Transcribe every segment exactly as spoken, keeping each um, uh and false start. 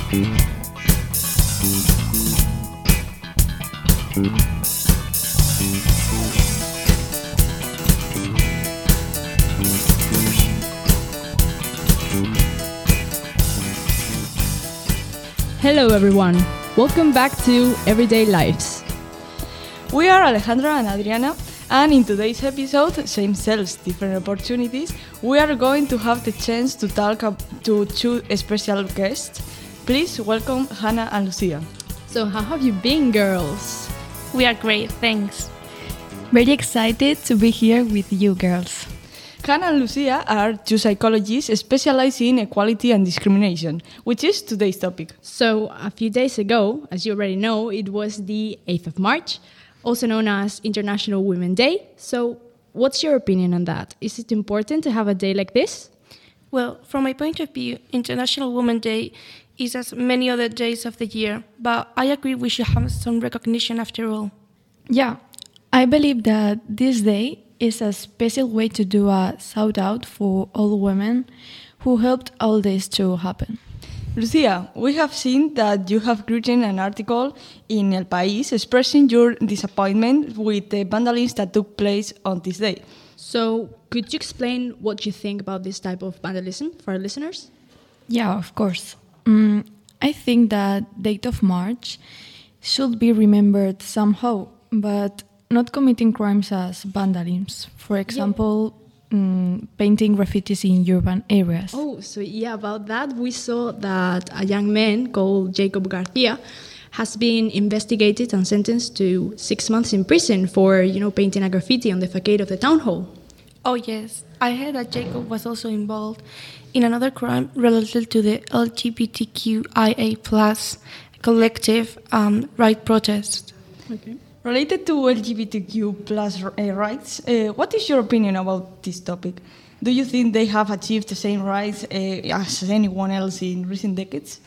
Hello everyone, welcome back to Everyday Lives. We are Alejandra and Adriana, and in today's episode, Same Cells, Different Opportunities, we are going to have the chance to talk to two special guests. Please welcome Hannah and Lucia. So how have you been, girls? We are great, thanks. Very excited to be here with you girls. Hannah and Lucia are two psychologists specializing in equality and discrimination, which is today's topic. So a few days ago, as you already know, it was the eighth of March, also known as International Women's Day. So what's your opinion on that? Is it important to have a day like this? Well, from my point of view, International Women's Day is as many other days of the year, but I agree we should have some recognition after all. Yeah, I believe that this day is a special way to do a shout out for all women who helped all this to happen. Lucia, we have seen that you have written an article in El País expressing your disappointment with the vandalism that took place on this day. So could you explain what you think about this type of vandalism for our listeners? Yeah, of course. Um, I think that the eighth of March should be remembered somehow, but not committing crimes as vandalism. For example, yeah. um, painting graffitis in urban areas. Oh, so yeah, about that, we saw that a young man called Jacob Garcia has been investigated and sentenced to six months in prison for, you know, painting a graffiti on the facade of the town hall. Oh yes, I heard that Jacob was also involved in another crime related to the L G B T Q I A plus collective um, right protest. Okay. Related to L G B T Q plus uh, rights, uh, what is your opinion about this topic? Do you think they have achieved the same rights uh, as anyone else in recent decades?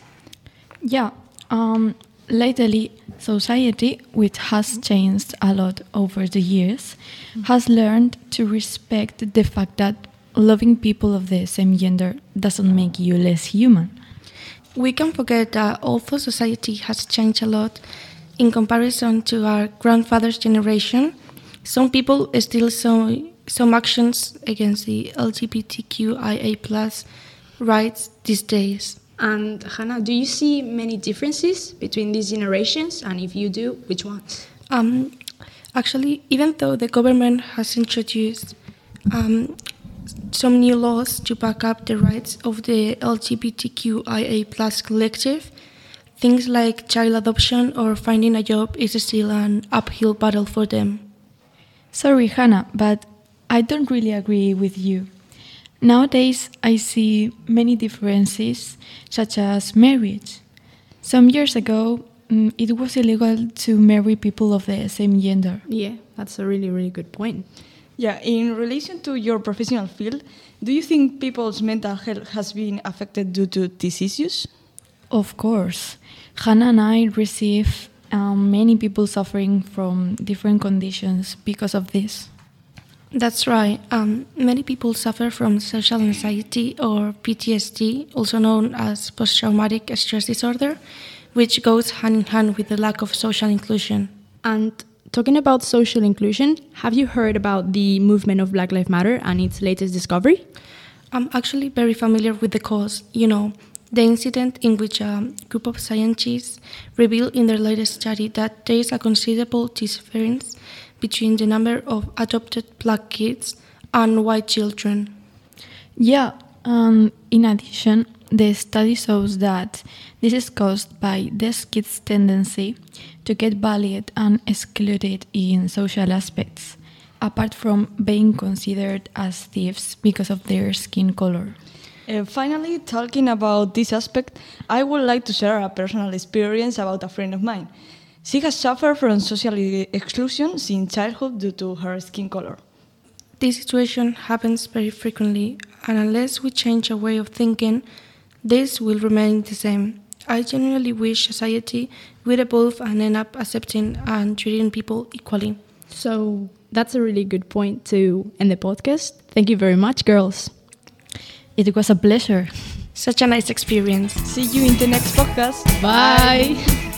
Yeah, um, lately society, which has changed a lot over the years, mm-hmm. has learned to respect the fact that loving people of the same gender doesn't make you less human. We can forget that although society has changed a lot, in comparison to our grandfather's generation, some people still saw some actions against the L G B T Q I A plus rights these days. And Hannah, do you see many differences between these generations? And if you do, which ones? Um, actually, even though the government has introduced um, some new laws to back up the rights of the L G B T Q I A plus collective, things like child adoption or finding a job is still an uphill battle for them. Sorry, Hannah, but I don't really agree with you. Nowadays, I see many differences, such as marriage. Some years ago, mm, it was illegal to marry people of the same gender. Yeah, that's a really, really good point. Yeah, in relation to your professional field, do you think people's mental health has been affected due to these issues? Of course. Hannah and I receive um, many people suffering from different conditions because of this. That's right. Um, many people suffer from social anxiety or P T S D, also known as post-traumatic stress disorder, which goes hand in hand with the lack of social inclusion. And talking about social inclusion, have you heard about the movement of Black Lives Matter and its latest discovery? I'm actually very familiar with the cause. You know, the incident in which a group of scientists revealed in their latest study that there is a considerable difference between the number of adopted black kids and white children. Yeah, um, in addition, the study shows that this is caused by these kids' tendency to get valued and excluded in social aspects, apart from being considered as thieves because of their skin color. Uh, finally, talking about this aspect, I would like to share a personal experience about a friend of mine. She has suffered from social exclusion since childhood due to her skin color. This situation happens very frequently, and unless we change our way of thinking, this will remain the same. I genuinely wish society would evolve and end up accepting and treating people equally. So that's a really good point to end the podcast. Thank you very much, girls. It was a pleasure. such a nice experience. See you in the next podcast. Bye.